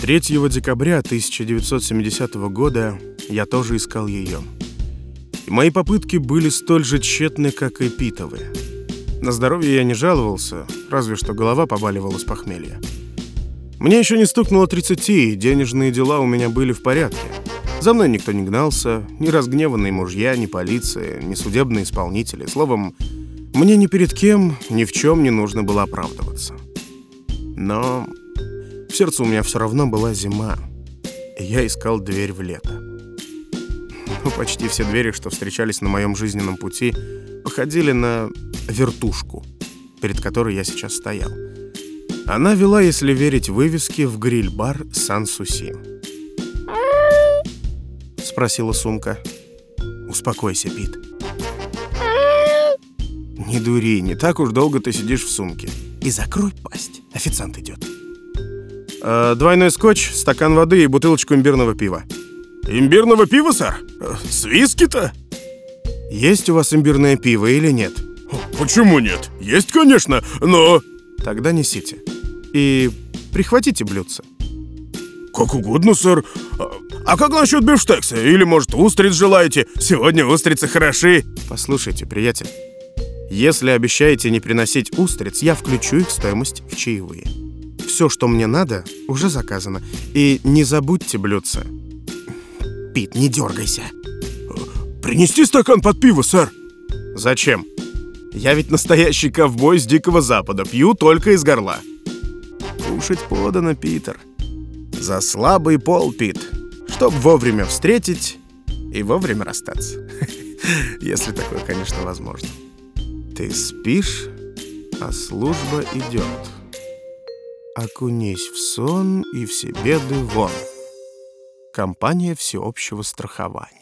3 декабря 1970 года я тоже искал ее. И мои попытки были столь же тщетны, как и Питовы. На здоровье я не жаловался, разве что голова побаливала с похмелья. Мне еще не стукнуло 30, и денежные дела у меня были в порядке. За мной никто не гнался, ни разгневанные мужья, ни полиция, ни судебные исполнители. Словом, мне ни перед кем, ни в чем не нужно было оправдываться. Но в сердце у меня все равно была зима, и я искал дверь в лето. Но почти все двери, что встречались на моем жизненном пути, походили на вертушку, перед которой я сейчас стоял. Она вела, если верить вывеске, в гриль-бар «Сан-Суси». — спросила Сумка. «Успокойся, Пит. Не дури, не так уж долго ты сидишь в сумке. И закрой пасть, официант идет. Двойной скотч, стакан воды и бутылочку имбирного пива». «Имбирного пива, сэр? С виски-то?» «Есть у вас имбирное пиво или нет?» «Почему нет? Есть, конечно, но...» «Тогда несите. И прихватите блюдце». «Как угодно, сэр. А как насчет бифштекса? Или, может, устриц желаете? Сегодня устрицы хороши». «Послушайте, приятель, если обещаете не приносить устриц, я включу их стоимость в чаевые. Все, что мне надо, уже заказано. И не забудьте блюдце». «Пит, не дергайся». «Принести стакан под пиво, сэр?» «Зачем? Я ведь настоящий ковбой с Дикого Запада, пью только из горла». «Кушать подано, Питер. За слабый пол, Пит, чтоб вовремя встретить и вовремя расстаться. Если такое, конечно, возможно. Ты спишь, а служба идет. Окунись в сон и все беды вон». Компания всеобщего страхования.